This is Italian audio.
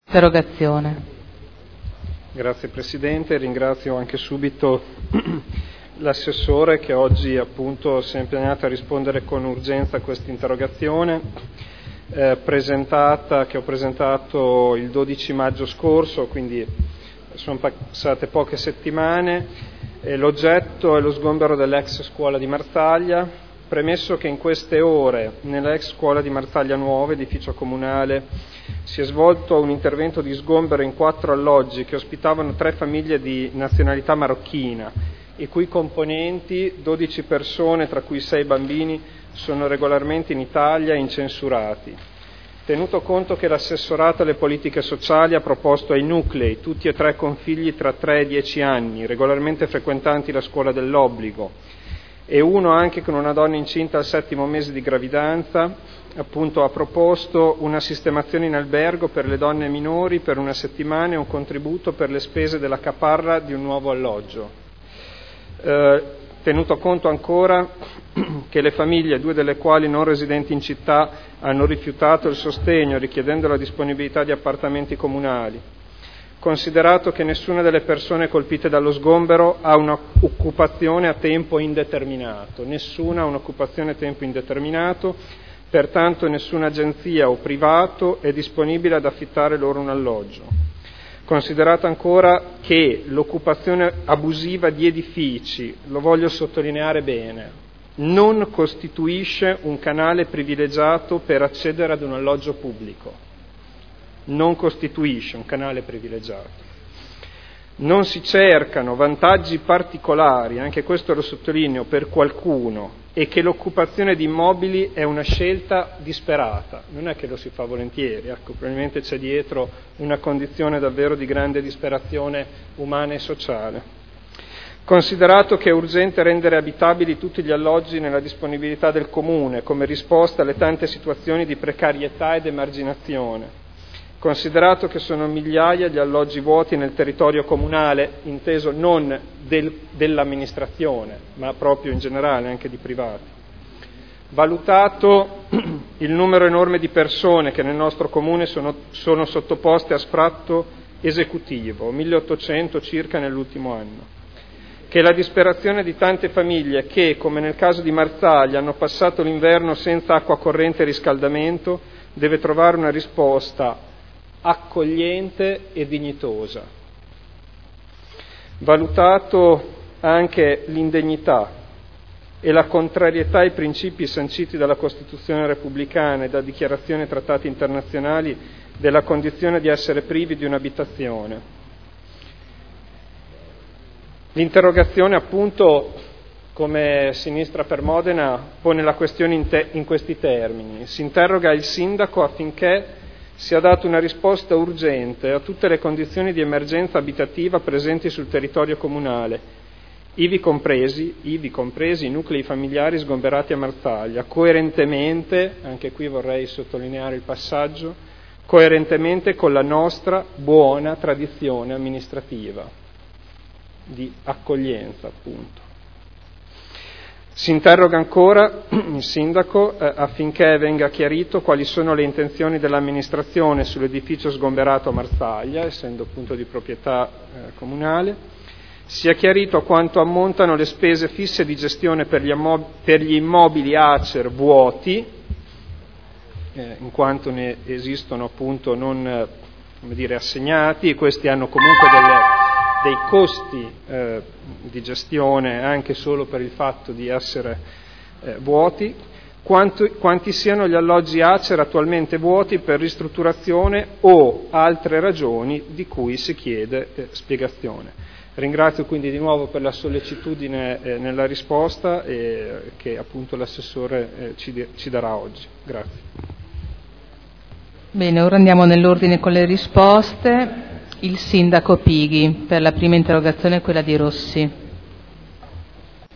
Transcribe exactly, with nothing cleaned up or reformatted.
Interrogazione. Grazie Presidente, ringrazio anche subito l'assessore che oggi appunto si è impegnato a rispondere con urgenza a questa interrogazione eh, presentata, che ho presentato il dodici maggio scorso, quindi sono passate poche settimane. E l'oggetto è lo sgombero dell'ex scuola di Marsaglia, premesso che in queste ore nella ex scuola di Marsaglia Nuova, edificio comunale, si è svolto un intervento di sgombero in quattro alloggi che ospitavano tre famiglie di nazionalità marocchina, i cui componenti, dodici persone, tra cui sei bambini, sono regolarmente in Italia e incensurati. Tenuto conto che l'assessorato alle politiche sociali ha proposto ai nuclei, tutti e tre con figli tra tre e dieci anni, regolarmente frequentanti la scuola dell'obbligo, e uno anche con una donna incinta al settimo mese di gravidanza, appunto ha proposto una sistemazione in albergo per le donne minori per una settimana e un contributo per le spese della caparra di un nuovo alloggio. Eh, tenuto conto ancora che le famiglie, due delle quali non residenti in città, hanno rifiutato il sostegno richiedendo la disponibilità di appartamenti comunali. Considerato che nessuna delle persone colpite dallo sgombero ha un'occupazione a tempo indeterminato, nessuna ha un'occupazione a tempo indeterminato, pertanto nessuna agenzia o privato è disponibile ad affittare loro un alloggio. Considerato ancora che l'occupazione abusiva di edifici, lo voglio sottolineare bene, non costituisce un canale privilegiato per accedere ad un alloggio pubblico. Non costituisce un canale privilegiato. Non si cercano vantaggi particolari, anche questo lo sottolineo, per qualcuno, e che l'occupazione di immobili è una scelta disperata, non è che lo si fa volentieri, ecco, probabilmente c'è dietro una condizione davvero di grande disperazione umana e sociale. Considerato che è urgente rendere abitabili tutti gli alloggi nella disponibilità del Comune come risposta alle tante situazioni di precarietà ed emarginazione, considerato che sono migliaia gli alloggi vuoti nel territorio comunale, inteso non del, dell'amministrazione, ma proprio in generale anche di privati, valutato il numero enorme di persone che nel nostro comune sono, sono sottoposte a sfratto esecutivo, milleottocento circa nell'ultimo anno, che la disperazione di tante famiglie che, come nel caso di Marsaglia, hanno passato l'inverno senza acqua corrente e riscaldamento, deve trovare una risposta accogliente e dignitosa. Valutato anche l'indegnità e la contrarietà ai principi sanciti dalla Costituzione repubblicana e da dichiarazioni e trattati internazionali della condizione di essere privi di un'abitazione. L'interrogazione, appunto, come Sinistra per Modena, pone la questione in, te- in questi termini. Si interroga il sindaco affinché sia data una risposta urgente a tutte le condizioni di emergenza abitativa presenti sul territorio comunale, ivi compresi, ivi compresi i nuclei familiari sgomberati a Marsaglia, coerentemente, anche qui vorrei sottolineare il passaggio, coerentemente con la nostra buona tradizione amministrativa di accoglienza, appunto. Si interroga ancora il sindaco eh, affinché venga chiarito quali sono le intenzioni dell'amministrazione sull'edificio sgomberato a Marsaglia, essendo appunto di proprietà eh, comunale, sia chiarito a quanto ammontano le spese fisse di gestione per gli, ammob- per gli immobili ACER vuoti, eh, in quanto ne esistono appunto non eh, come dire, assegnati, e questi hanno comunque delle dei costi eh, di gestione anche solo per il fatto di essere eh, vuoti, quanto, quanti siano gli alloggi ACER attualmente vuoti per ristrutturazione o altre ragioni di cui si chiede eh, spiegazione. Ringrazio quindi di nuovo per la sollecitudine eh, nella risposta eh, che appunto l'assessore eh, ci, ci darà oggi. Grazie. Bene, ora andiamo nell'ordine con le risposte. Il sindaco Pighi, per la prima interrogazione, quella di Rossi.